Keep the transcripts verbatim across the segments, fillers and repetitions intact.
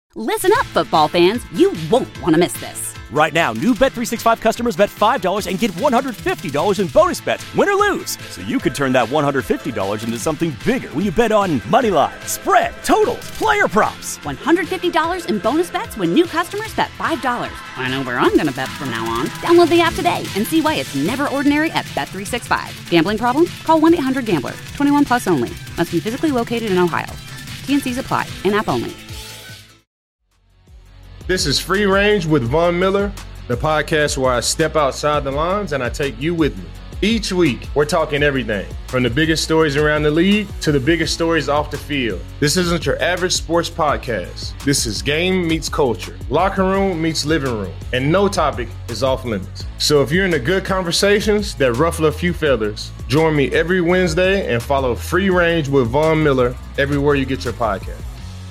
Listen up, football fans. You won't want to miss this. Right now, new Bet three sixty-five customers bet five dollars and get one hundred fifty dollars in bonus bets, win or lose. So you could turn that one hundred fifty dollars into something bigger when you bet on money line, spread, totals, player props. one hundred fifty dollars in bonus bets when new customers bet five dollars. I know where I'm going to bet from now on. Download the app today and see why it's never ordinary at Bet three sixty-five. Gambling problem? Call one eight hundred gambler. twenty-one plus only. Must be physically located in Ohio. T N Cs apply. In-app only. This is Free Range with Von Miller, the podcast where I step outside the lines and I take you with me. Each week, we're talking everything, from the biggest stories around the league to the biggest stories off the field. This isn't your average sports podcast. This is game meets culture, locker room meets living room, and no topic is off limits. So if you're into good conversations that ruffle a few feathers, join me every Wednesday and follow Free Range with Von Miller everywhere you get your podcast.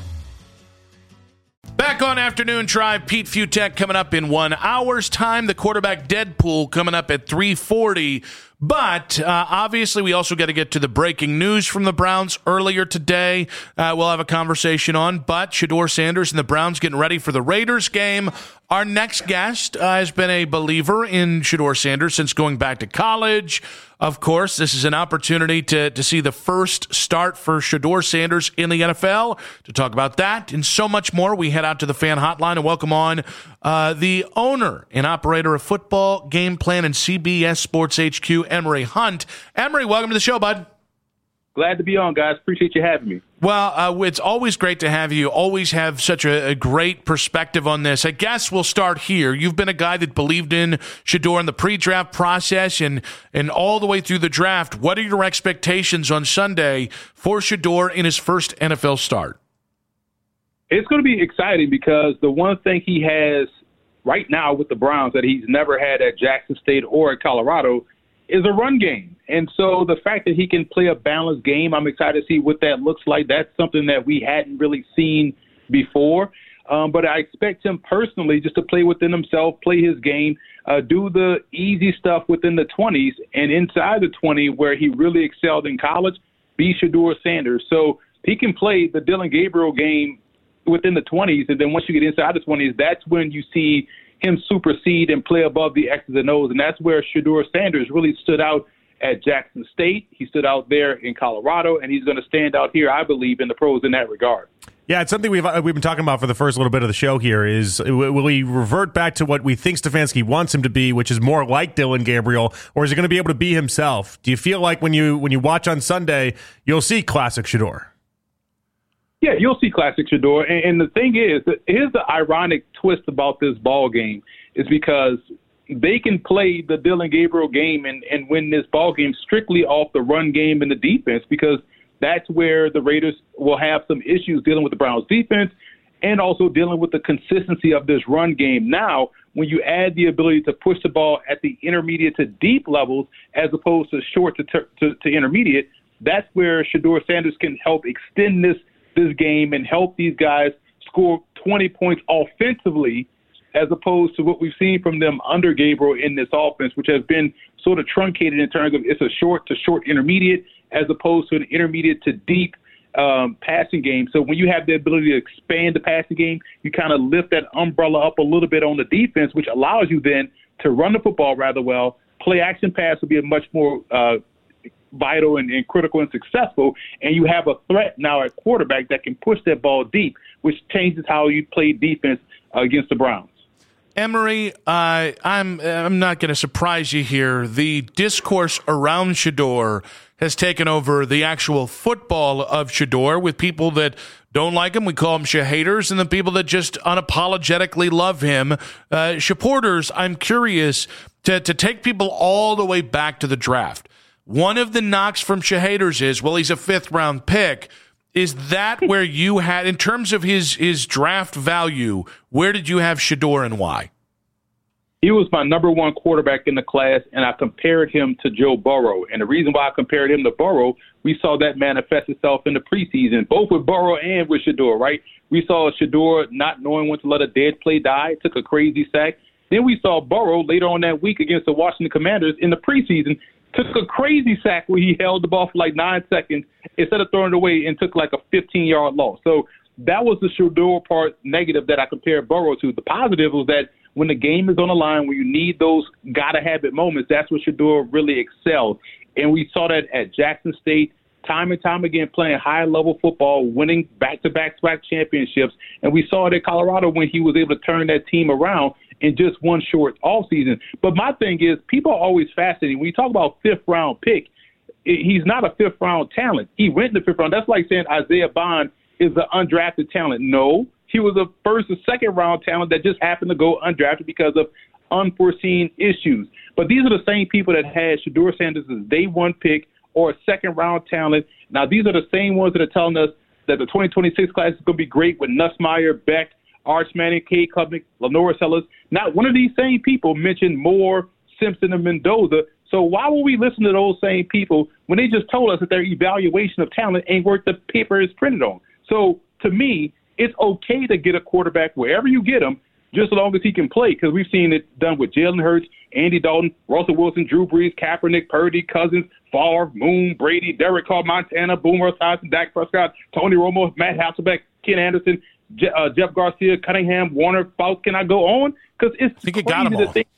Back on Afternoon Drive, Pete Fiutak coming up in one hour's time. The quarterback Deadpool coming up at three forty. But uh, obviously, we also got to get to the breaking news from the Browns earlier today. Uh, we'll have a conversation on, but Shedeur Sanders and the Browns getting ready for the Raiders game. Our next guest uh, has been a believer in Shedeur Sanders since going back to college. Of course, this is an opportunity to, to see the first start for Shedeur Sanders in the N F L. To talk about that and so much more, we head out to the fan hotline and welcome on uh, the owner and operator of Football Game Plan and C B S Sports H Q, Emory Hunt. Emory, welcome to the show, bud. Glad to be on, guys. Appreciate you having me. Well, uh, it's always great to have you. Always have such a, a great perspective on this. I guess we'll start here. You've been a guy that believed in Shedeur in the pre-draft process and, and all the way through the draft. What are your expectations on Sunday for Shedeur in his first N F L start? It's going to be exciting because the one thing he has right now with the Browns that he's never had at Jackson State or at Colorado is a run game. And so the fact that he can play a balanced game, I'm excited to see what that looks like. That's something that we hadn't really seen before. Um, but I expect him personally just to play within himself, play his game, uh, do the easy stuff within the twenties, and inside the twenty where he really excelled in college, be Shedeur Sanders. So he can play the Dillon Gabriel game within the twenties, and then once you get inside the twenties, that's when you see him supersede and play above the X's and O's, and that's where Shedeur Sanders really stood out at Jackson State. He stood out there in Colorado, and he's going to stand out here, I believe, in the pros in that regard. Yeah, it's something we've we've been talking about for the first little bit of the show here is, will he revert back to what we think Stefanski wants him to be, which is more like Dillon Gabriel, or is he going to be able to be himself? Do you feel like when you when you watch on Sunday, you'll see classic Shedeur? Yeah, you'll see classic Shedeur. And, and the thing is, here's the ironic twist about this ball game is because they can play the Dillon Gabriel game and, and win this ball game strictly off the run game and the defense, because that's where the Raiders will have some issues dealing with the Browns defense and also dealing with the consistency of this run game. Now, when you add the ability to push the ball at the intermediate to deep levels as opposed to short to, ter- to, to intermediate, that's where Shedeur Sanders can help extend this this game and help these guys score twenty points offensively as opposed to what we've seen from them under Gabriel in this offense, which has been sort of truncated in terms of it's a short to short intermediate as opposed to an intermediate to deep um, passing game. So when you have the ability to expand the passing game, you kind of lift that umbrella up a little bit on the defense, which allows you then to run the football rather well. Play action pass will be a much more uh, vital and, and critical and successful, and you have a threat now at quarterback that can push that ball deep, which changes how you play defense uh, against the Browns. Emory, uh, I'm I'm not going to surprise you here. The discourse around Shedeur has taken over the actual football of Shedeur, with people that don't like him, we call them Shahaters, and the people that just unapologetically love him. Uh, supporters, I'm curious to, to take people all the way back to the draft. One of the knocks from Shahaters is, well, he's a fifth-round pick. Is that where you had, in terms of his, his draft value, where did you have Shedeur and why? He was my number one quarterback in the class, and I compared him to Joe Burrow. And the reason why I compared him to Burrow, we saw that manifest itself in the preseason, both with Burrow and with Shedeur, right? We saw Shedeur not knowing when to let a dead play die, took a crazy sack. Then we saw Burrow later on that week against the Washington Commanders in the preseason, took a crazy sack where he held the ball for like nine seconds instead of throwing it away and took like a fifteen-yard loss. So that was the Shedeur part negative that I compared Burrow to. The positive was that when the game is on the line, when you need those gotta-have-it moments, that's where Shedeur really excelled. And we saw that at Jackson State, time and time again, playing high-level football, winning back-to-back-to-back championships. And we saw it at Colorado when he was able to turn that team around in just one short offseason. But my thing is, people are always fascinated. When you talk about fifth-round pick, he's not a fifth-round talent. He went in the fifth round. That's like saying Isaiah Bond is an undrafted talent. No, he was a first or second-round talent that just happened to go undrafted because of unforeseen issues. But these are the same people that had Shedeur Sanders as day one pick or a second-round talent. Now, these are the same ones that are telling us that the twenty twenty-six class is going to be great with Nussmeier, Beck, Arch Manning, Cade Klubnik, Lenore Sellers. Not one of these same people mentioned Moore, Simpson, and Mendoza. So why would we listen to those same people when they just told us that their evaluation of talent ain't worth the paper it's printed on? So to me, it's okay to get a quarterback wherever you get him, just as long as he can play, because we've seen it done with Jalen Hurts, Andy Dalton, Russell Wilson, Drew Brees, Kaepernick, Purdy, Cousins, Favre, Moon, Brady, Derek Carr, Montana, Boomer Esiason, Dak Prescott, Tony Romo, Matt Hasselbeck, Ken Anderson, Je- uh, Jeff Garcia, Cunningham, Warner, Fouts. Can I go on? Because it's I think you got them all. Think,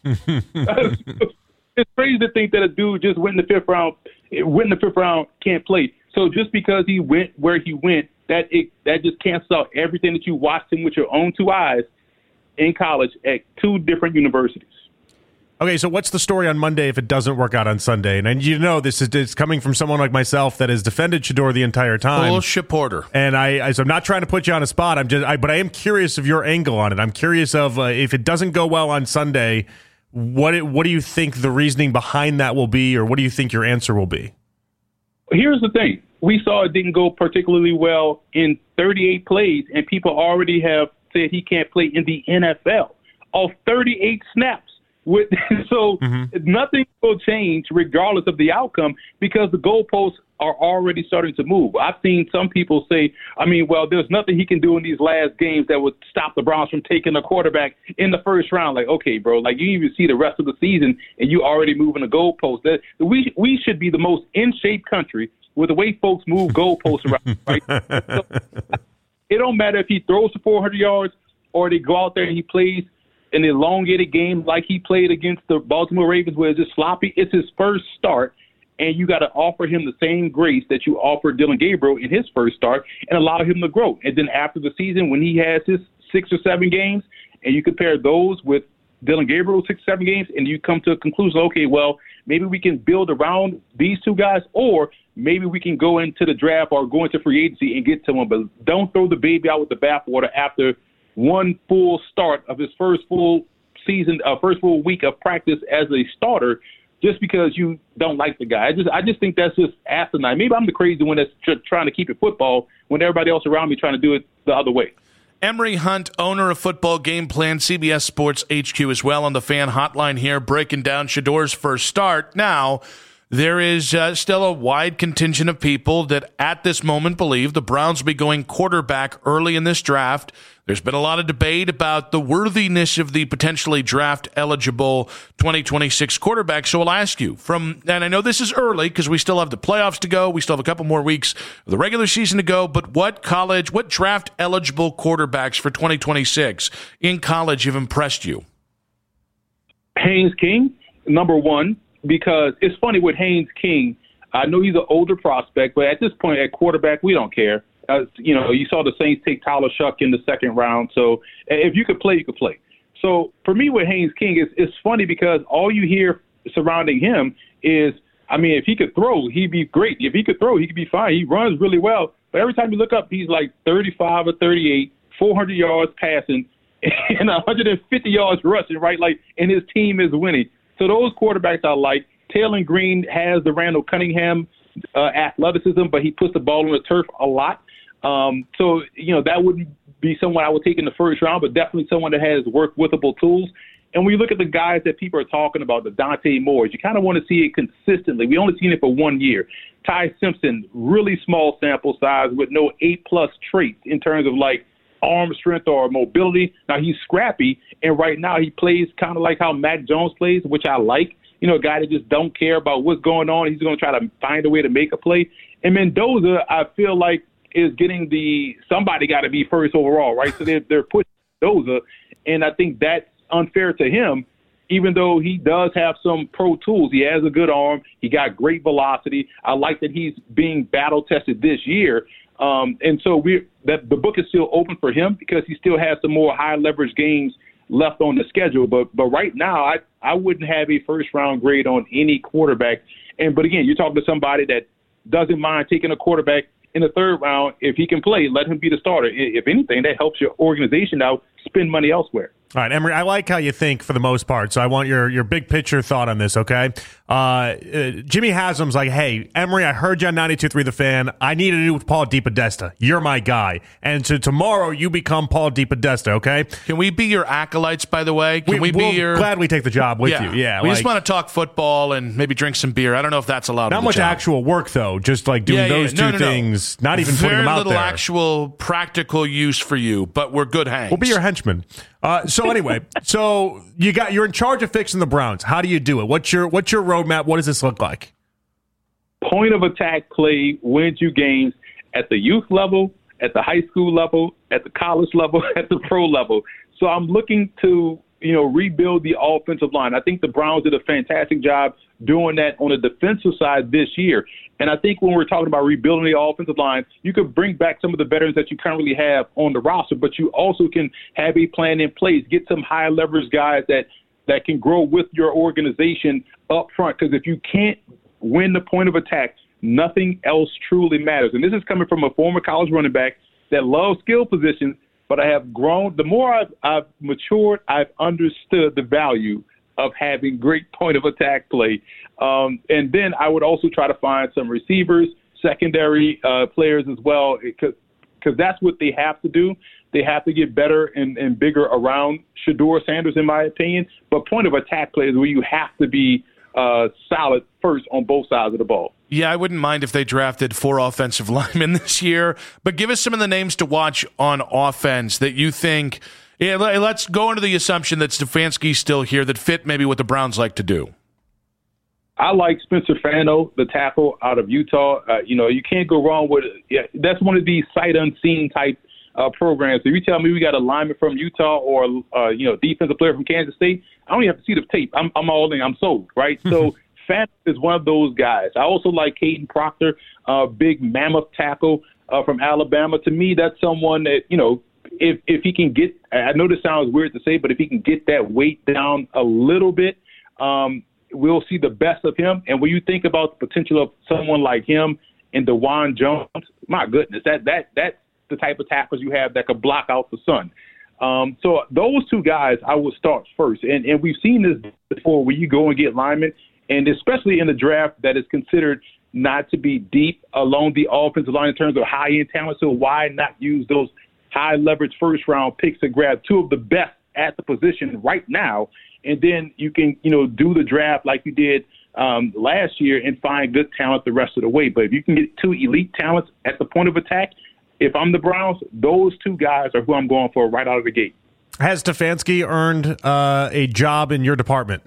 it's crazy to think that a dude just went in the fifth round, went in the fifth round, can't play. So just because he went where he went, that it, that just cancels out everything that you watched him with your own two eyes in college at two different universities. Okay, so what's the story on Monday if it doesn't work out on Sunday? And you know this is it's coming from someone like myself that has defended Shedeur the entire time. Bullshit Porter. And I, I so I'm not trying to put you on a spot. I'm just, I, but I am curious of your angle on it. I'm curious of uh, if it doesn't go well on Sunday, what it, what do you think the reasoning behind that will be, or what do you think your answer will be? Here's the thing: we saw it didn't go particularly well in thirty-eight plays, and people already have said he can't play in the N F L off thirty-eight snaps. With, so mm-hmm. nothing will change regardless of the outcome because the goalposts are already starting to move. I've seen some people say, I mean, well, there's nothing he can do in these last games that would stop the Browns from taking a quarterback in the first round. Like, okay, bro, like you even see the rest of the season and you already moving the goalposts. That we we should be the most in shape country with the way folks move goalposts around. Right? So, it don't matter if he throws for four hundred yards or they go out there and he plays an elongated game like he played against the Baltimore Ravens where it's just sloppy. It's his first start, and you got to offer him the same grace that you offered Dillon Gabriel in his first start and allow him to grow. And then after the season, when he has his six or seven games, and you compare those with Dillon Gabriel's six or seven games, and you come to a conclusion, okay, well, maybe we can build around these two guys, or maybe we can go into the draft or go into free agency and get someone. But don't throw the baby out with the bathwater after one full start of his first full season, uh, first full week of practice as a starter, just because you don't like the guy. I just, I just think that's just asinine. Maybe I'm the crazy one that's tr- trying to keep it football when everybody else around me trying to do it the other way. Emory Hunt, owner of Football Game Plan, C B S Sports H Q as well on the Fan Hotline here, breaking down Shedeur's first start. Now, there is uh, still a wide contingent of people that at this moment believe the Browns will be going quarterback early in this draft. There's been a lot of debate about the worthiness of the potentially draft-eligible twenty twenty-six quarterback. So I'll ask you, from, and I know this is early because we still have the playoffs to go. We still have a couple more weeks of the regular season to go. But what college, what draft-eligible quarterbacks for twenty twenty-six in college have impressed you? Haynes King, number one. Because it's funny with Haynes King, I know he's an older prospect, but at this point at quarterback, we don't care. Uh, you know, you saw the Saints take Tyler Shuck in the second round. So if you could play, you could play. So for me with Haynes King, it's, it's funny because all you hear surrounding him is, I mean, if he could throw, he'd be great. If he could throw, he could be fine. He runs really well. But every time you look up, he's like thirty-five or thirty-eight, four hundred yards passing, and one hundred fifty yards rushing, right? Like, and his team is winning. So those quarterbacks I like. Taylor Green has the Randall Cunningham uh, athleticism, but he puts the ball on the turf a lot. Um, so, you know, that wouldn't be someone I would take in the first round, but definitely someone that has work-withable tools. And when you look at the guys that people are talking about, the Dante Moores, you kind of want to see it consistently. We only seen it for one year. Ty Simpson, really small sample size with no eight-plus traits in terms of, like, arm strength or mobility. Now, he's scrappy, and right now he plays kind of like how Mac Jones plays, which I like. You know, a guy that just don't care about what's going on. He's going to try to find a way to make a play. And Mendoza, I feel like is getting the somebody got to be first overall, right? So they're they're pushing Mendoza, and I think that's unfair to him. Even though he does have some pro tools, he has a good arm. He got great velocity. I like that he's being battle tested this year. Um, and so we that the book is still open for him because he still has some more high leverage games left on the schedule. But but right now, I, I wouldn't have a first round grade on any quarterback. And but again, you're talking to somebody that doesn't mind taking a quarterback in the third round. If he can play, let him be the starter. If anything, that helps your organization out spend money elsewhere. All right, Emory, I like how you think for the most part, so I want your your big picture thought on this, okay? Uh, uh, Jimmy Haslam's like, hey, Emory, I heard you on ninety-two point three The Fan. I need to do with Paul DePodesta. You're my guy. And so tomorrow you become Paul DePodesta, okay? Can we be your acolytes, by the way? Can we, we we'll be your... gladly take the job with yeah. you. Yeah, we like, just want to talk football and maybe drink some beer. I don't know if that's allowed. Not much job. actual work, though, just like doing yeah, yeah, those no, two no, things, no. not even Very putting them out there. Very little actual practical use for you, but we're good hangs. We'll be your henchmen. Uh, so anyway, so you got you're in charge of fixing the Browns. How do you do it? What's your what's your roadmap? What does this look like? Point of attack play wins you games at the youth level, at the high school level, at the college level, at the pro level. So I'm looking to, you know, rebuild the offensive line. I think the Browns did a fantastic job doing that on the defensive side this year. And I think when we're talking about rebuilding the offensive line, you could bring back some of the veterans that you currently have on the roster, but you also can have a plan in place, get some high leverage guys that, that can grow with your organization up front. Because if you can't win the point of attack, nothing else truly matters. And this is coming from a former college running back that loves skill positions, but I have grown. The more I've, I've matured, I've understood the value of having great point of attack play. Um, and then I would also try to find some receivers, secondary uh, players as well, because that's what they have to do. They have to get better and, and bigger around Shedeur Sanders, in my opinion. But point of attack play is where you have to be uh, solid first on both sides of the ball. Yeah, I wouldn't mind if they drafted four offensive linemen this year. But give us some of the names to watch on offense that you think – yeah, let's go into the assumption that Stefanski's still here that fit maybe what the Browns like to do. I like Spencer Fano, the tackle out of Utah. Uh, you know, you can't go wrong with it. Yeah, that's one of these sight unseen type uh, programs. If you tell me we got a lineman from Utah or, uh, you know, defensive player from Kansas State, I don't even have to see the tape. I'm, I'm all in. I'm sold, right? So Fano is one of those guys. I also like Caden Proctor, uh, big mammoth tackle uh, from Alabama. To me, that's someone that, you know, If if he can get, I know this sounds weird to say, but if he can get that weight down a little bit, um, we'll see the best of him. And when you think about the potential of someone like him and DeJuan Jones, my goodness, that that that's the type of tackles you have that could block out the sun. Um, so those two guys I would start first. And and we've seen this before where you go and get linemen, and especially in the draft that is considered not to be deep along the offensive line in terms of high-end talent. So why not use those high leverage first round picks to grab two of the best at the position right now, and then you can, you know, do the draft like you did um, last year and find good talent the rest of the way. But if you can get two elite talents at the point of attack, if I'm the Browns, those two guys are who I'm going for right out of the gate. Has Stefanski earned uh, a job in your department?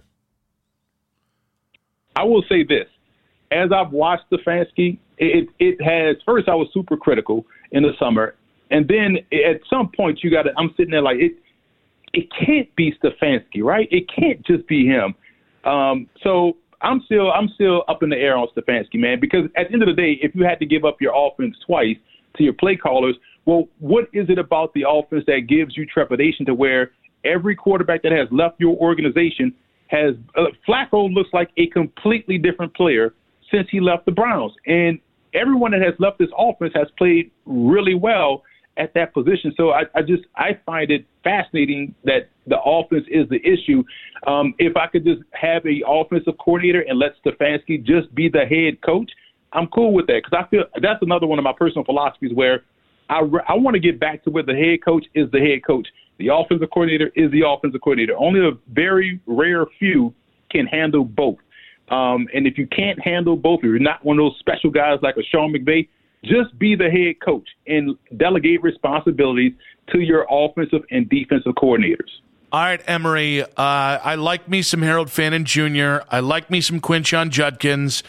I will say this. As I've watched Stefanski, it, it has, first I was super critical in the summer. And then at some point you got to, I'm sitting there like, it it can't be Stefanski, right? It can't just be him. Um, so I'm still I'm still up in the air on Stefanski, man, because at the end of the day, if you had to give up your offense twice to your play callers, well, what is it about the offense that gives you trepidation to where every quarterback that has left your organization has uh, Flacco looks like a completely different player since he left the Browns. And everyone that has left this offense has played really well at that position. So I, I just I find it fascinating that the offense is the issue. Um, if I could just have a offensive coordinator and let Stefanski just be the head coach, I'm cool with that, because I feel that's another one of my personal philosophies where I, I want to get back to where the head coach is the head coach. The offensive coordinator is the offensive coordinator. Only a very rare few can handle both. Um, and if you can't handle both, if you're not one of those special guys like a Sean McVay, just be the head coach and delegate responsibilities to your offensive and defensive coordinators. All right, Emory, uh, I like me some Harold Fannin Junior I like me some Quinshon Judkins.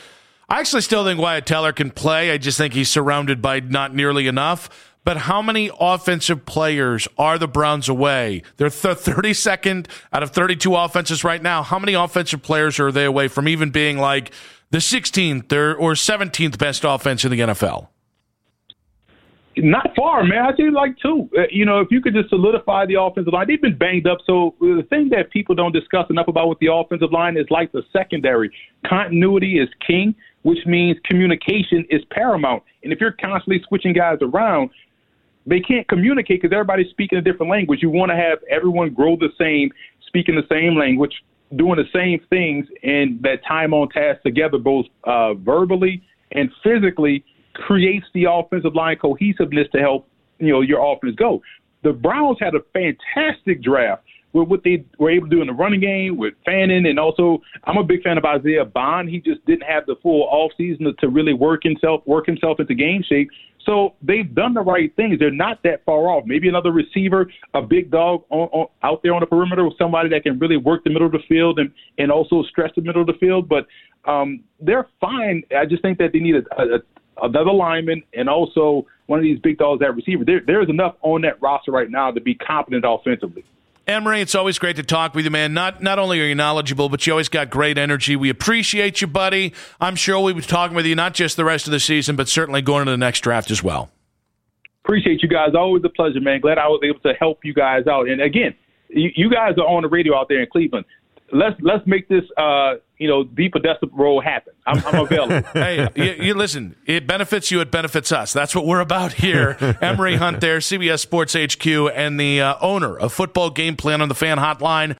I actually still think Wyatt Teller can play. I just think he's surrounded by not nearly enough. But how many offensive players are the Browns away? They're th- thirty-second out of thirty-two offenses right now. How many offensive players are they away from even being like the sixteenth or, or seventeenth best offense in the N F L? Not far, man. I'd say like two. Uh, you know, if you could just solidify the offensive line, they've been banged up. So the thing that people don't discuss enough about with the offensive line is like the secondary. Continuity is king, which means communication is paramount. And if you're constantly switching guys around, they can't communicate because everybody's speaking a different language. You want to have everyone grow the same, speaking the same language, doing the same things, and that time on task together, both uh, verbally and physically, creates the offensive line cohesiveness to help, you know, your offense go. The Browns had a fantastic draft with what they were able to do in the running game with Fannin, and also I'm a big fan of Isaiah Bond. He just didn't have the full offseason to really work himself work himself into game shape. So they've done the right things. They're not that far off. Maybe another receiver, a big dog on, on, out there on the perimeter with somebody that can really work the middle of the field and, and also stretch the middle of the field. But um, they're fine. I just think that they need a, a, another lineman and also one of these big dogs at receiver. There, there's enough on that roster right now to be competent offensively. Emery, it's always great to talk with you, man. Not not only are you knowledgeable, but you always got great energy. We appreciate you, buddy. I'm sure we'll be talking with you not just the rest of the season, but certainly going into the next draft as well. Appreciate you guys. Always a pleasure, man. Glad I was able to help you guys out. And again, you, you guys are on the radio out there in Cleveland. Let's let's make this uh, you know, the Podesta role happen. I'm, I'm available. Hey, you, you listen. It benefits you. It benefits us. That's what we're about here. Emery Hunt, there, C B S Sports H Q, and the uh, owner of Football Game Plan on the Fan Hotline.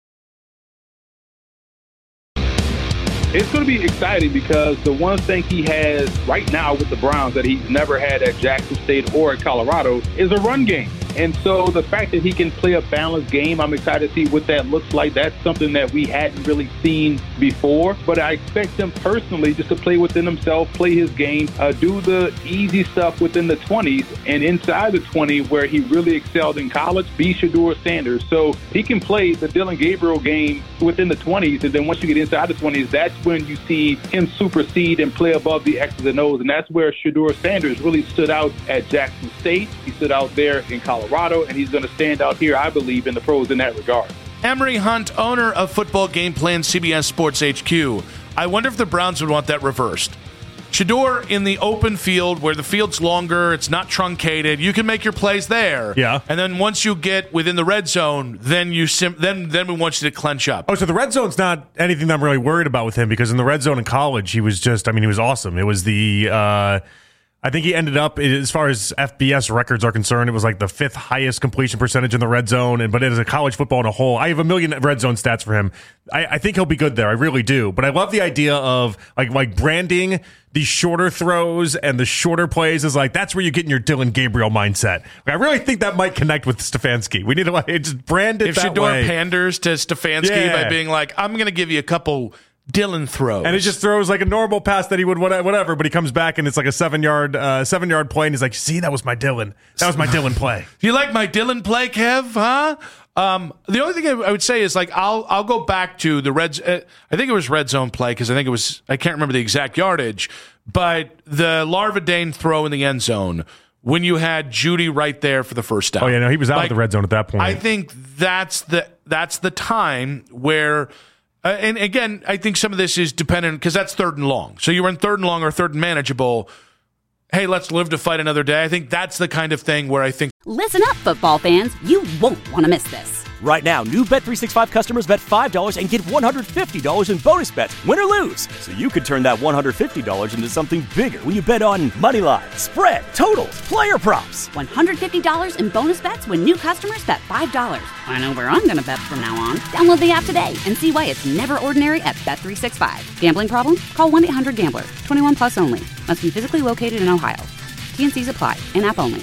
It's going to be exciting because the one thing he has right now with the Browns that he's never had at Jackson State or at Colorado is a run game. And so the fact that he can play a balanced game, I'm excited to see what that looks like. That's something that we hadn't really seen before. But I expect him personally just to play within himself, play his game, uh, do the easy stuff within the twenties and inside the twenty where he really excelled in college, be Shedeur Sanders. So he can play the Dillon Gabriel game within the twenties. And then once you get inside the twenties, that's when you see him supersede and play above the X's and O's. And that's where Shedeur Sanders really stood out at Jackson State. He stood out there in Colorado. Colorado, and he's going to stand out here, I believe, in the pros in that regard. Emery Hunt, owner of Football Game Plan, C B S Sports H Q. I wonder if the Browns would want that reversed. Shedeur in the open field where the field's longer, it's not truncated, you can make your plays there. Yeah. And then once you get within the red zone, then you sim- then then we want you to clench up. Oh, so the red zone's not anything that I'm really worried about with him, because in the red zone in college, he was just, I mean, he was awesome. It was the... Uh, I think he ended up, as far as F B S records are concerned, it was like the fifth highest completion percentage in the red zone. And but as a college football in a whole, I have a million red zone stats for him. I, I think he'll be good there. I really do. But I love the idea of like like branding these shorter throws and the shorter plays is like, that's where you get in your Dillon Gabriel mindset. Like, I really think that might connect with Stefanski. We need to like just brand it if that Shedeur way. If Shedeur panders to Stefanski yeah. by being like, I'm going to give you a couple Dillon throws, and he just throws like a normal pass that he would whatever, but he comes back and it's like a seven yard uh, seven yard play, and he's like, "See, that was my Dillon. That was my Dillon play." You like my Dillon play, Kev? Huh? Um, the only thing I would say is like I'll I'll go back to the red. Uh, I think it was red zone play because I think it was I can't remember the exact yardage, but the Larva Dane throw in the end zone when you had Judy right there for the first down. Oh yeah, no, he was out like, of the red zone at that point. I think that's the that's the time where. Uh, and again, I think some of this is dependent because that's third and long. So you were in third and long or third and manageable. Hey, let's live to fight another day. I think that's the kind of thing where I think. Listen up, football fans. You won't want to miss this. Right now, new Bet three sixty-five customers bet five dollars and get one hundred fifty dollars in bonus bets, win or lose. So you could turn that one hundred fifty dollars into something bigger when you bet on money line, spread, totals, player props. one hundred fifty dollars in bonus bets when new customers bet five dollars. I know where I'm going to bet from now on. Download the app today and see why it's never ordinary at Bet three sixty-five. Gambling problem? Call one eight hundred gambler. twenty-one plus only. Must be physically located in Ohio. T and C's apply. In-app only.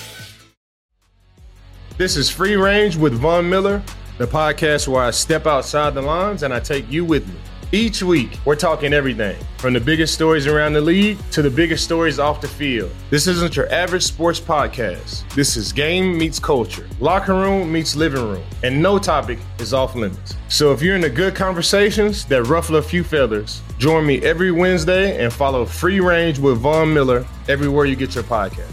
This is Free Range with Von Miller, the podcast where I step outside the lines and I take you with me. Each week, we're talking everything from the biggest stories around the league to the biggest stories off the field. This isn't your average sports podcast. This is game meets culture, locker room meets living room, and no topic is off limits. So if you're into good conversations that ruffle a few feathers, join me every Wednesday and follow Free Range with Von Miller everywhere you get your podcast.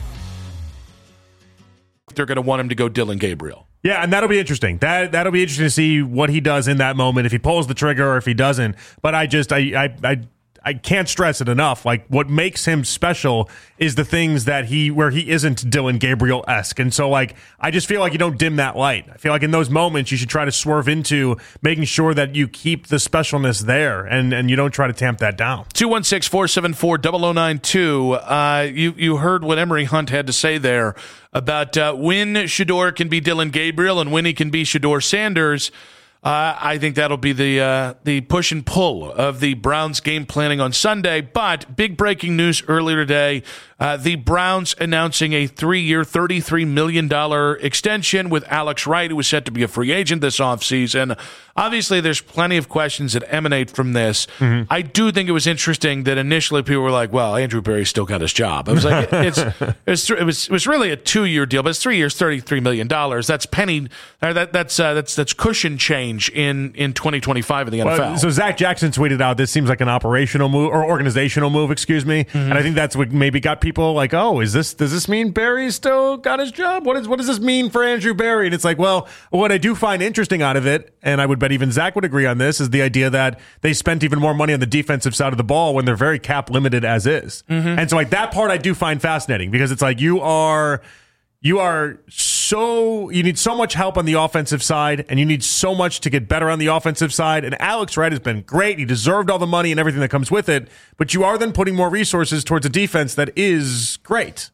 They're going to want him to go Dillon Gabriel. Yeah, and that'll be interesting. That that'll be interesting to see what he does in that moment, if he pulls the trigger or if he doesn't. But I just I I I, I can't stress it enough. Like, what makes him special is the things that he where he isn't Dillon Gabriel-esque. And so, like, I just feel like you don't dim that light. I feel like in those moments you should try to swerve into making sure that you keep the specialness there and, and you don't try to tamp that down. two one six, four seven four, zero zero nine two. Uh, you, you heard what Emory Hunt had to say there about uh, when Shedeur can be Dillon Gabriel and when he can be Shedeur Sanders. Uh, I think that'll be the uh, the push and pull of the Browns game planning on Sunday. But big breaking news earlier today, uh, the Browns announcing a three-year, thirty-three million dollars extension with Alex Wright, who was set to be a free agent this offseason. Obviously, there's plenty of questions that emanate from this. Mm-hmm. I do think it was interesting that initially people were like, well, Andrew Berry still got his job. I was like, it's, it, was, it, was, it was really a two-year deal, but it's three years, thirty-three million dollars. That's penny, uh, that, that's, uh, that's, that's cushion change in, in twenty twenty-five in the N F L. Well, so Zach Jackson tweeted out, this seems like an operational move or organizational move, excuse me. Mm-hmm. And I think that's what maybe got people like, oh, is this, does this mean Berry still got his job? What is, what does this mean for Andrew Berry? And it's like, well, what I do find interesting out of it, and I would bet even Zach would agree on this, is the idea that they spent even more money on the defensive side of the ball when they're very cap limited as is. Mm-hmm. And so like that part I do find fascinating, because it's like you are you are so you need so much help on the offensive side, and you need so much to get better on the offensive side. And Alex Wright has been great. He deserved all the money and everything that comes with it, but you are then putting more resources towards a defense that is great.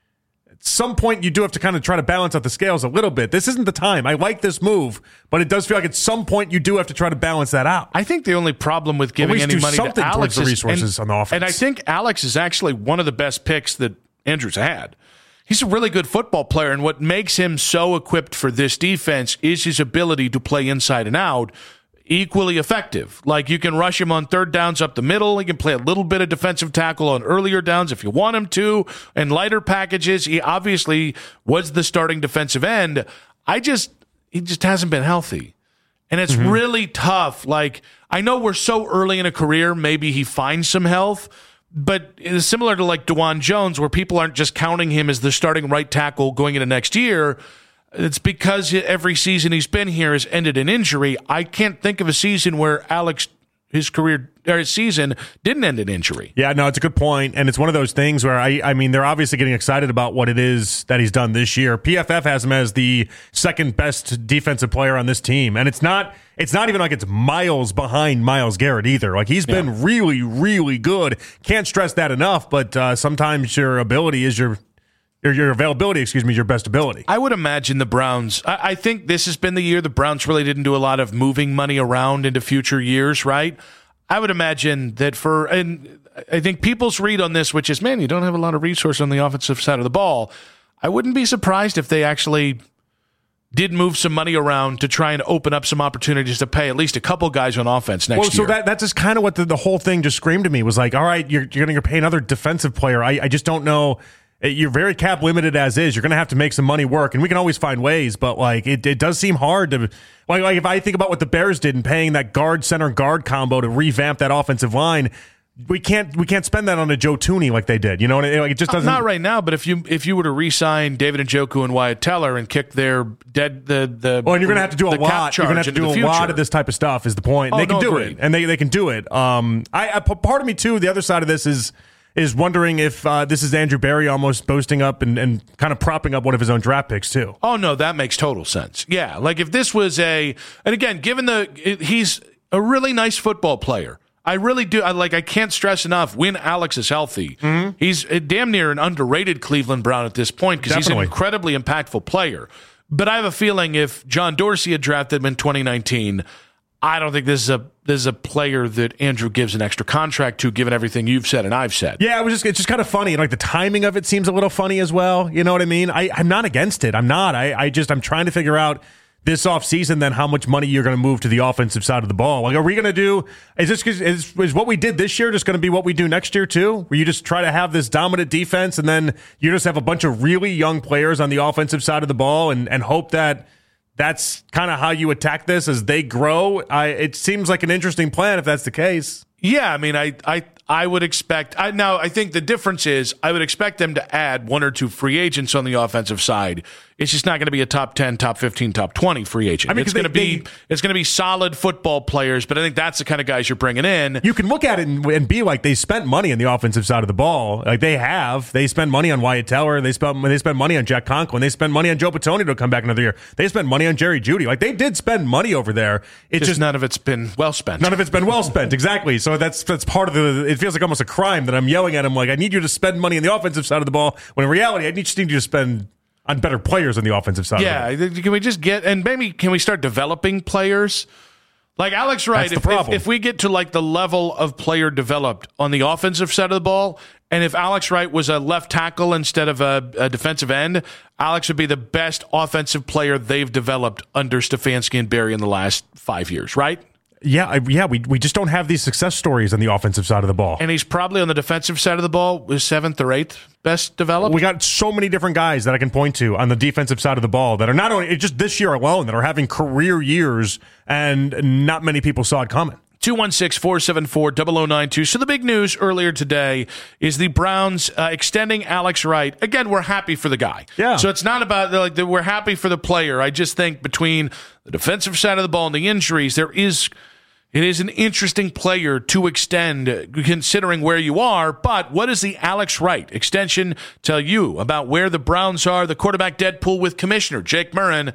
At some point, you do have to kind of try to balance out the scales a little bit. This isn't the time. I like this move, but it does feel like at some point you do have to try to balance that out. I think the only problem with giving any money to Alex the resources is, on the offense. And I think Alex is actually one of the best picks that Andrew's had. He's a really good football player, and what makes him so equipped for this defense is his ability to play inside and out equally effective. Like, you can rush him on third downs up the middle. He can play a little bit of defensive tackle on earlier downs if you want him to, and lighter packages. He obviously was the starting defensive end. I just, he just hasn't been healthy. And it's mm-hmm. really tough. Like, I know we're so early in a career, maybe he finds some health, but it's similar to like DeJuan Jones, where people aren't just counting him as the starting right tackle going into next year. It's because every season he's been here has ended in injury. I can't think of a season where Alex, his career or his season didn't end in injury. Yeah, no, it's a good point. And it's one of those things where I, I mean, they're obviously getting excited about what it is that he's done this year. P F F has him as the second best defensive player on this team. And it's not, it's not even like it's miles behind Myles Garrett either. Like, he's been yeah. really, really good. Can't stress that enough, but uh, sometimes your ability is your, Your, your availability, excuse me, is your best ability. I would imagine the Browns, I, I think this has been the year the Browns really didn't do a lot of moving money around into future years, right? I would imagine that for, and I think people's read on this, which is, man, you don't have a lot of resource on the offensive side of the ball. I wouldn't be surprised if they actually did move some money around to try and open up some opportunities to pay at least a couple guys on offense next well, so year. So that, that's just kind of what the, the whole thing just screamed to me, was like, all right, you're, you're going to pay another defensive player. I, I just don't know. You're very cap limited as is. You're going to have to make some money work, and we can always find ways, but like it, it does seem hard to like, like if I think about what the Bears did in paying that guard center guard combo to revamp that offensive line, we can't we can't spend that on a Joe Tooney like they did. You know what I mean? Like, it just doesn't. Not right now, but if you if you were to re-sign David Njoku and Wyatt Teller and kick their dead the the well, and you're going to have to do a lot. You're going to have to do a lot of this type of stuff. Is the point? And oh, they can no, do agreed. it, and they they can do it. Um, I, I part of me too. The other side of this is. is wondering if uh, this is Andrew Berry almost boasting up and, and kind of propping up one of his own draft picks, too. Oh, no, that makes total sense. Yeah, like if this was a – and again, given the – he's a really nice football player. I really do – I like. I can't stress enough, when Alex is healthy, mm-hmm. he's damn near an underrated Cleveland Brown at this point, because he's an incredibly impactful player. But I have a feeling if John Dorsey had drafted him in twenty nineteen – I don't think this is a this is a player that Andrew gives an extra contract to, given everything you've said and I've said. Yeah, it was just it's just kind of funny. Like, the timing of it seems a little funny as well. You know what I mean? I, I'm not against it. I'm not. I, I just I'm trying to figure out this offseason then how much money you're going to move to the offensive side of the ball. Like, are we going to do, is this, is, is what we did this year just going to be what we do next year too? Where you just try to have this dominant defense and then you just have a bunch of really young players on the offensive side of the ball and, and hope that that's kind of how you attack this as they grow? I, it seems like an interesting plan if that's the case. Yeah, I mean, I I, I would expect I, – now, I think the difference is I would expect them to add one or two free agents on the offensive side. It's just not going to be a top ten, top fifteen, top twenty free agent. I mean, it's going to be it's going to be solid football players, but I think that's the kind of guys you're bringing in. You can look at it and, and be like, they spent money on the offensive side of the ball. Like they have. They spend money on Wyatt Teller. They spent they spend money on Jack Conklin. They spend money on Joe Patonio to come back another year. They spend money on Jerry Jeudy. Like they did spend money over there. It's just, just none of it's been well spent. None of it's been well spent. Exactly. So that's that's part of the. It feels like almost a crime that I'm yelling at him. Like I need you to spend money on the offensive side of the ball. When in reality, I just need you to spend on better players on the offensive side. Yeah, of the ball. can we just get and maybe can we start developing players like Alex Wright? If, if, if we get to like the level of player developed on the offensive side of the ball, and if Alex Wright was a left tackle instead of a, a defensive end, Alex would be the best offensive player they've developed under Stefanski and Barry in the last five years, right? Yeah, I, yeah, we we just don't have these success stories on the offensive side of the ball. And he's probably on the defensive side of the ball, was seventh or eighth best developed. We got so many different guys that I can point to on the defensive side of the ball that are not only just this year alone that are having career years, and not many people saw it coming. two one six, four seven four, zero zero nine two. So the big news earlier today is the Browns uh, extending Alex Wright. Again, we're happy for the guy. Yeah. So it's not about like that we're happy for the player. I just think between the defensive side of the ball and the injuries, there is it is an interesting player to extend considering where you are. But what does the Alex Wright extension tell you about where the Browns are? The quarterback Deadpool with Commissioner Jake Murrin.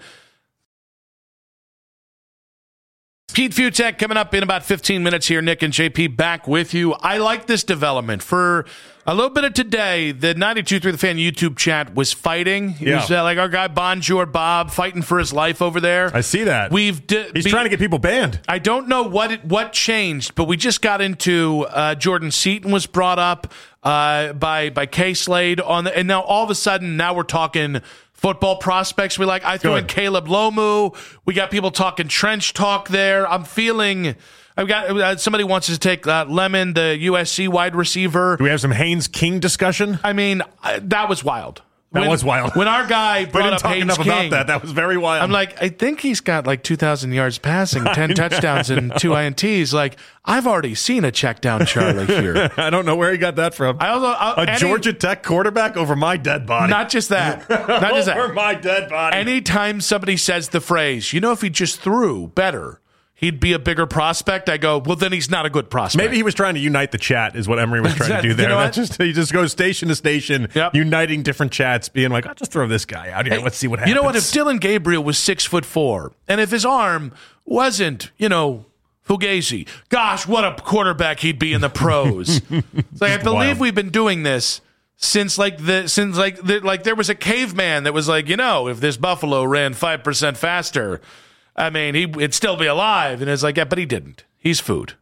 Pete Fiutak coming up in about fifteen minutes here. Nick and J P back with you. I like this development. For a little bit of today, the ninety-two point three The Fan YouTube chat was fighting. He yeah. was uh, like our guy Bonjour Bob fighting for his life over there. I see that. We've di- He's be- trying to get people banned. I don't know what it, what changed, but we just got into uh, Jordan Seaton was brought up uh, by by K Slade on the, and now all of a sudden now we're talking football prospects. We like I threw Good. in Caleb Lomu. We got people talking trench talk there. I'm feeling. I've got uh, somebody wants to take uh, Lemon, the U S C wide receiver. Do we have some Haynes King discussion? I mean, uh, that was wild. That when, was wild. When our guy brought we didn't up talk Haynes enough King, about that. That was very wild. I'm like, I think he's got like two thousand yards passing, ten touchdowns, and two I N Ts. Like, I've already seen a check down Charlie here. I don't know where he got that from. I also uh, a any, Georgia Tech quarterback over my dead body. Not just that. Not just that. Over my dead body. Anytime somebody says the phrase, you know, if he just threw better, he'd be a bigger prospect. I go, well, then he's not a good prospect. Maybe he was trying to unite the chat is what Emery was trying that, to do there. You know That just, he just goes station to station, yep. uniting different chats, being like, I'll just throw this guy out here. Hey, let's see what happens. You know what? If Dylan Gabriel was six foot four, and if his arm wasn't, you know, Fugazi, gosh, what a quarterback he'd be in the pros. It's like, I believe wild. we've been doing this since like the since like the, like there was a caveman that was like, you know, if this buffalo ran five percent faster, I mean, he would still be alive. And it's like, yeah, but he didn't. He's food.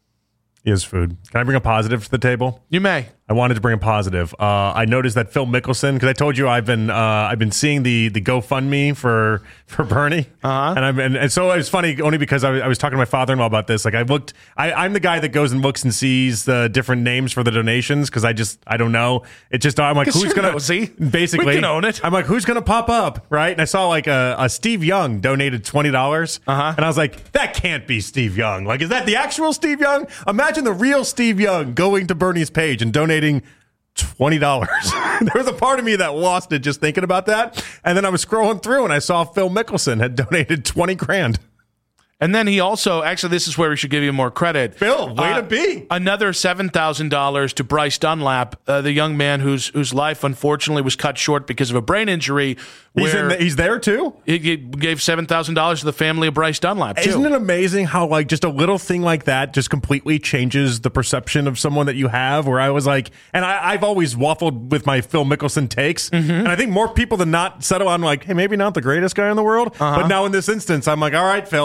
He is food. Can I bring a positive to the table? You may. I wanted to bring a positive. Uh, I noticed that Phil Mickelson, because I told you I've been uh, I've been seeing the the GoFundMe for for Bernie, uh-huh. and I'm and, and so it was funny only because I was, I was talking to my father-in-law about this. Like I looked, I, I'm the guy that goes and looks and sees the different names for the donations because I just I don't know. It just I'm like who's gonna nosy. basically we can own it. I'm like who's gonna pop up, right? And I saw like a, a Steve Young donated twenty dollars, uh-huh. and I was like that can't be Steve Young. Like is that the actual Steve Young? Imagine the real Steve Young going to Bernie's page and donating twenty dollars. There was a part of me that lost it just thinking about that. And then I was scrolling through and I saw Phil Mickelson had donated twenty grand. And then he also, actually, this is where we should give you more credit. Phil, way uh, to be. Another seven thousand dollars to Bryce Dunlap, uh, the young man whose whose life, unfortunately, was cut short because of a brain injury. He's, where in the, he's there, too? He, he gave seven thousand dollars to the family of Bryce Dunlap, too. Isn't it amazing how, like, just a little thing like that just completely changes the perception of someone that you have? Where I was like, and I, I've always waffled with my Phil Mickelson takes. Mm-hmm. And I think more people than not settle on, like, hey, maybe not the greatest guy in the world. Uh-huh. But now in this instance, I'm like, all right, Phil, I like you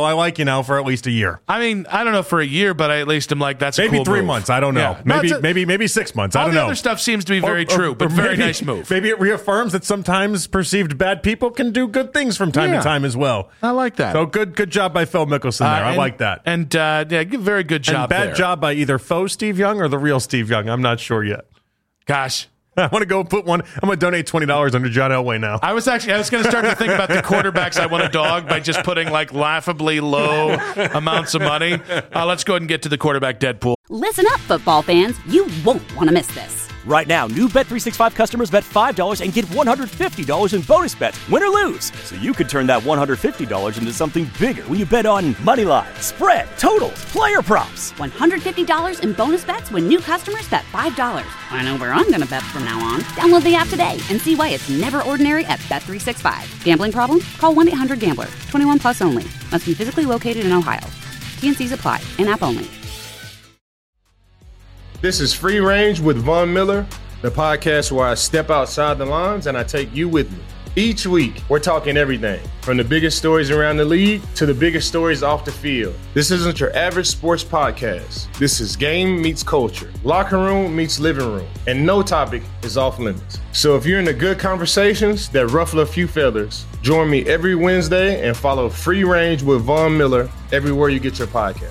you know, for at least a year. I mean, I don't know for a year, but I at least am like, that's a maybe cool three move. months. I don't know. Yeah. Maybe no, a, maybe maybe six months. I all don't the know. other stuff seems to be very or, true, or, but or very maybe, nice move. Maybe it reaffirms that sometimes perceived bad people can do good things from time Yeah. to time as well. I like that. So good good job by Phil Mickelson there. Uh, I and, like that. And uh, yeah, very good job and bad there. job by either faux Steve Young or the real Steve Young. I'm not sure yet. Gosh. I want to go put one. I'm going to donate twenty dollars under John Elway now. I was actually, I was going to start to think about the quarterbacks I want a dog by just putting like laughably low amounts of money. Uh, let's go ahead and get to the quarterback Deadpool. Listen up, football fans. You won't want to miss this. Right now, new Bet three sixty-five customers bet five dollars and get one hundred fifty dollars in bonus bets, win or lose. So you could turn that one hundred fifty dollars into something bigger when you bet on money line, spread, totals, player props. one hundred fifty dollars in bonus bets when new customers bet five dollars. I know where I'm going to bet from now on. Download the app today and see why it's never ordinary at Bet three sixty-five. Gambling problem? Call one eight hundred gambler. twenty-one plus only. Must be physically located in Ohio. T and C's apply. In-app only. This is Free Range with Von Miller, the podcast where I step outside the lines and I take you with me. Each week, we're talking everything from the biggest stories around the league to the biggest stories off the field. This isn't your average sports podcast. This is game meets culture, locker room meets living room, and no topic is off limits. So if you're into good conversations that ruffle a few feathers, join me every Wednesday and follow Free Range with Von Miller everywhere you get your podcast.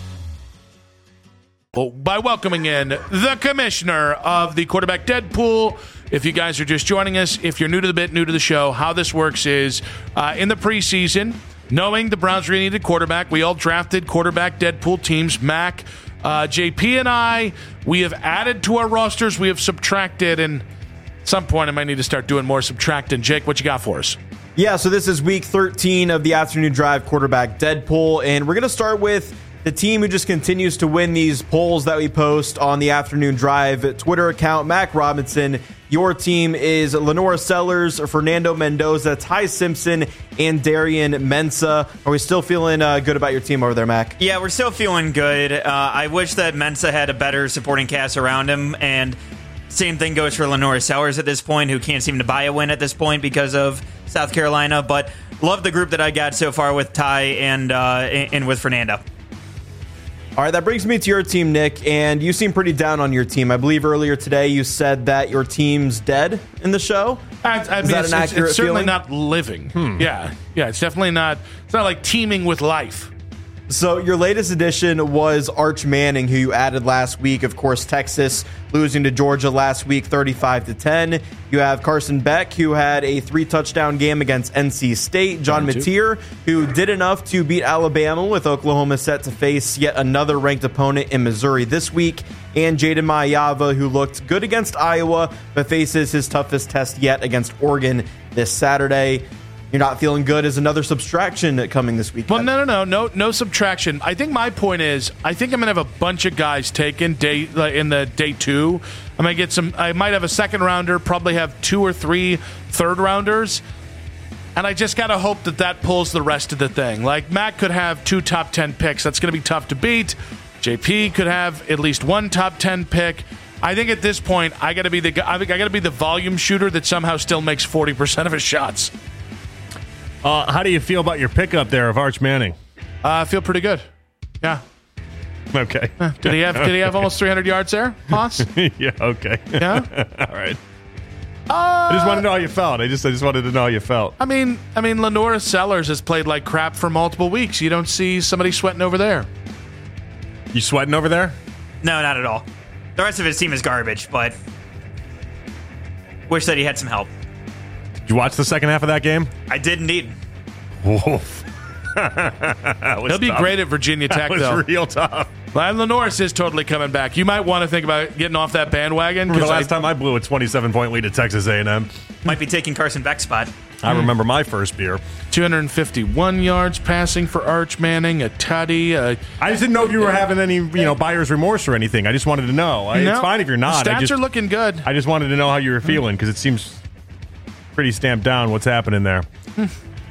By welcoming in the commissioner of the quarterback Deadpool. If you guys are just joining us, if you're new to the bit, new to the show, how this works is uh, in the preseason, knowing the Browns really needed quarterback, we all drafted quarterback Deadpool teams. Mac, uh, J P, and I, we have added to our rosters, we have subtracted, and at some point I might need to start doing more subtracting. Jake, what you got for us? Yeah, so this is week thirteen of the Afternoon Drive quarterback Deadpool, and we're going to start with the team who just continues to win these polls that we post on the Afternoon Drive Twitter account. Mac Robinson, your team is Lenora Sellers, Fernando Mendoza, Ty Simpson, and Darian Mensah. Are we still feeling uh, good about your team over there, Mac? Yeah, we're still feeling good. Uh, I wish that Mensah had a better supporting cast around him, and same thing goes for Lenora Sellers at this point, who can't seem to buy a win at this point because of South Carolina. But love the group that I got so far with Ty and uh, and with Fernando. All right, that brings me to your team, Nick, and you seem pretty down on your team. I believe earlier today you said that your team's dead in the show. I, I Is mean, that it's, an it's, accurate it's certainly feeling? not living. Hmm. Yeah, yeah, it's definitely not. It's not like teeming with life. So your latest addition was Arch Manning, who you added last week. Of course, Texas losing to Georgia last week, thirty-five to ten. You have Carson Beck, who had a three-touchdown game against N C State. John Mateer, who did enough to beat Alabama, with Oklahoma set to face yet another ranked opponent in Missouri this week. And Jaden Mayava, who looked good against Iowa, but faces his toughest test yet against Oregon this Saturday. You're not feeling good as another subtraction coming this weekend. Well, no, no, no, no, no subtraction. I think my point is, I think I'm gonna have a bunch of guys taken day like in the day two. I might get some. I might have a second rounder. Probably have two or three third rounders, and I just gotta hope that that pulls the rest of the thing. Like Matt could have two top ten picks. That's gonna be tough to beat. J P could have at least one top ten pick. I think at this point, I gotta be the. I think I gotta be the volume shooter that somehow still makes forty percent of his shots. Uh, how do you feel about your pickup there of Arch Manning? Uh, I feel pretty good. Yeah. Okay. Did he have Did he have almost three hundred yards there, Haas? Yeah. Okay. Yeah. All right. I just wanted to know how you felt. I just I just wanted to know how you felt. I mean, I mean, Lenora Sellers has played like crap for multiple weeks. You don't see somebody sweating over there. You sweating over there? No, not at all. The rest of his team is garbage, but wish that he had some help. Did you watch the second half of that game? I did indeed. Woof. He'll be tough. great at Virginia Tech, That was though. real tough. Well, Lenoris is totally coming back. You might want to think about getting off that bandwagon. Remember the last I, time I blew a twenty-seven point lead at Texas A and M? Might be taking Carson Beck's spot. I remember my first beer. two hundred fifty-one yards passing for Arch Manning, a tutty. A, I just didn't know if you were having any, you know, buyer's remorse or anything. I just wanted to know. I, No, it's fine if you're not. the stats I just, are looking good. I just wanted to know how you were feeling because it seems pretty stamped down what's happening there.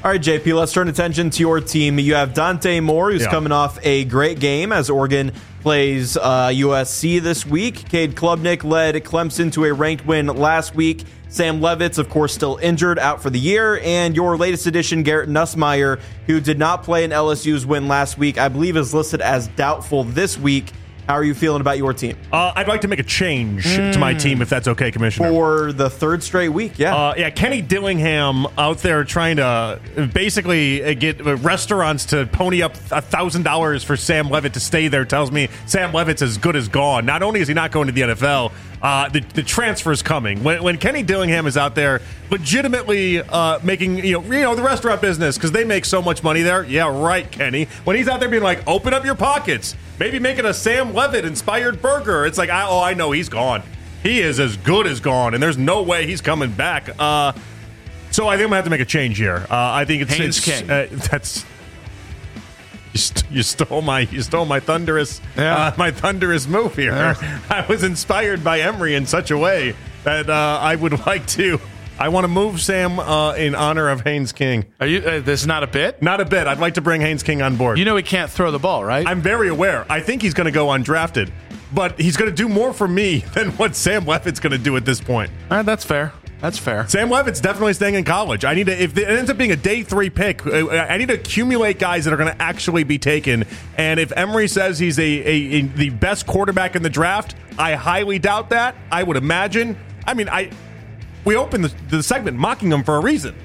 All right, J P, let's turn attention to your team. You have Dante Moore, who's yeah. coming off a great game as Oregon plays uh, U S C this week. Cade Klubnik led Clemson to a ranked win last week. Sam Levitz, of course, still injured, out for the year. And your latest addition, Garrett Nussmeier, who did not play in L S U's win last week, I believe is listed as doubtful this week. How are you feeling about your team? Uh, I'd like to make a change mm. to my team, if that's okay, Commissioner. For the third straight week, yeah. Uh, yeah, Kenny Dillingham out there trying to basically get restaurants to pony up one thousand dollars for Sam Levitt to stay there tells me Sam Levitt's as good as gone. Not only is he not going to the N F L, uh, the, the transfer's coming. When, when Kenny Dillingham is out there legitimately uh, making, you know, you know, the restaurant business, because they make so much money there. Yeah, right, Kenny. When he's out there being like, open up your pockets. Maybe making a Sam Levitt-inspired burger. It's like, I, oh, I know he's gone. He is as good as gone, and there's no way he's coming back. Uh, so I think I'm going to have to make a change here. Uh, I think it's... Haynes it's, King. Uh, that's... You, st- you stole my you stole my thunderous yeah. uh, my thunderous move here. Yeah. I was inspired by Emory in such a way that uh, I would like to... I want to move Sam uh, in honor of Haynes King. Are you? Uh, this is not a bit? Not a bit. I'd like to bring Haynes King on board. You know he can't throw the ball, right? I'm very aware. I think he's going to go undrafted, but he's going to do more for me than what Sam Levitt's going to do at this point. All right, that's fair. That's fair. Sam Levitt's definitely staying in college. I need to, if it ends up being a day three pick, I need to accumulate guys that are going to actually be taken. And if Emory says he's a, a, a the best quarterback in the draft, I highly doubt that. I would imagine. I mean, I. We opened the, the segment mocking him for a reason.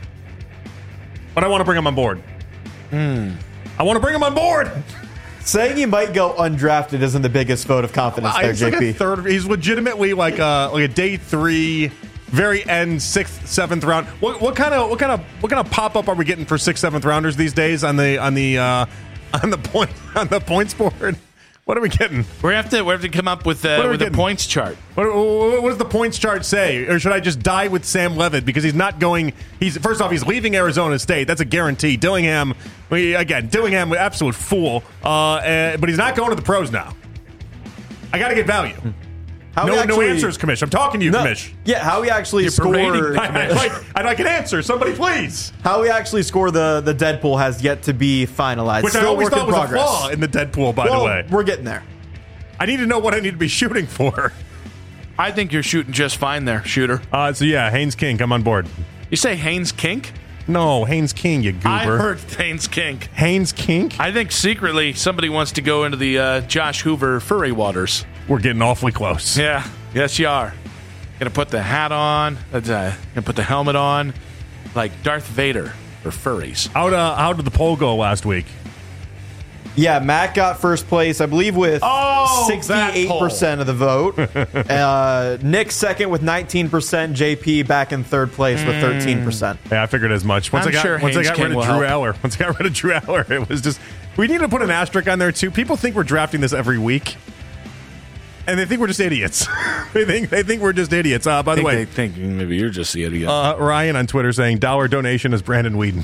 But I want to bring him on board. Mm. I want to bring him on board. Saying he might go undrafted isn't the biggest vote of confidence there, he's J P. Like a third, he's legitimately like a, like a day three, very end sixth, seventh round. What, what kind of what kind of what kind of pop up are we getting for sixth, seventh rounders these days on the on the uh, on the point on the points board? What are we getting? We have to we have to come up with uh, with a points chart. What, what, what does the points chart say? Or should I just die with Sam Levitt because he's not going? He's first off, he's leaving Arizona State. That's a guarantee. Dillingham, we, again, Dillingham, absolute fool. Uh, uh, but he's not going to the pros now. I got to get value. How no, actually, no answers, Commish. I'm talking to you, no, Commish. Yeah, how we actually You're score. I'd like, I'd like an answer. Somebody, please. How we actually score the, the Deadpool has yet to be finalized. Which Still I always work thought in was progress. a flaw in the Deadpool, by well, the way. We're getting there. I need to know what I need to be shooting for. I think you're shooting just fine there, shooter. Uh, so, yeah, Haynes King, come on board. You say Haynes Kink? No, Haynes King, you goober. I heard Haynes Kink. Haynes Kink? I think secretly somebody wants to go into the uh, Josh Hoover furry waters. We're getting awfully close. Yeah, yes you are. Gonna put the hat on, uh, gonna put the helmet on, like Darth Vader for furries. How, uh, how did the poll go last week? Yeah, Matt got first place, I believe, with oh, sixty-eight percent of the vote. uh, Nick second with nineteen percent. J P back in third place with thirteen percent. Yeah, I figured as much. Once I'm I got, sure once I Haynes got King rid of will Drew help. Aller, once I got rid of Drew Aller, it was just we need to put an asterisk on there too. People think we're drafting this every week, and they think we're just idiots. they think they think we're just idiots. Uh, by the think way, they think maybe you're just the idiot. uh, Ryan on Twitter saying dollar donation is Brandon Whedon.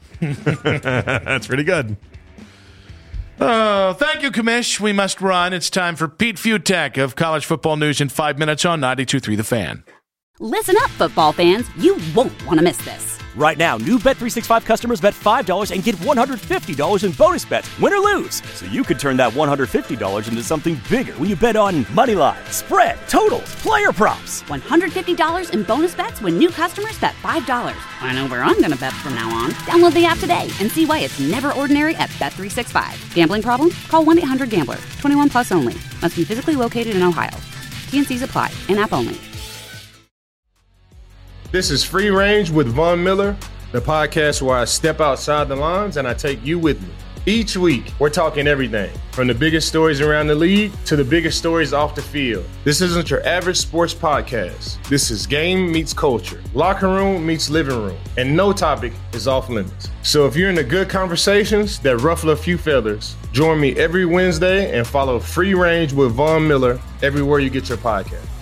That's pretty good. Oh, thank you, Commish. We must run. It's time for Pete Futek of College Football News in five minutes on ninety-two point three The Fan. Listen up, football fans. You won't want to miss this. Right now, new Bet three sixty-five customers bet five dollars and get one hundred fifty dollars in bonus bets, win or lose. So you could turn that one hundred fifty dollars into something bigger when you bet on money line, spread, totals, player props. one hundred fifty dollars in bonus bets when new customers bet five dollars. I know where I'm going to bet from now on. Download the app today and see why it's never ordinary at Bet three sixty-five. Gambling problem? Call one eight hundred gambler. twenty-one plus only. Must be physically located in Ohio. T and C's apply. In-app only. This is Free Range with Von Miller, the podcast where I step outside the lines and I take you with me. Each week, we're talking everything from the biggest stories around the league to the biggest stories off the field. This isn't your average sports podcast. This is game meets culture, locker room meets living room, and no topic is off limits. So if you're into good conversations that ruffle a few feathers, join me every Wednesday and follow Free Range with Von Miller everywhere you get your podcast.